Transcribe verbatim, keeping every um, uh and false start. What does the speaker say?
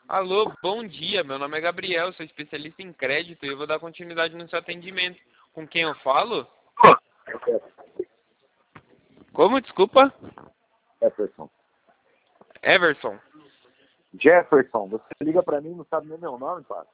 Alô, bom dia. Meu nome é Gabriel, sou especialista em crédito e eu vou dar continuidade no seu atendimento. Com quem eu falo? Como? Desculpa? Jefferson. Everson. Jefferson, você liga pra mim e não sabe nem meu nome, cara?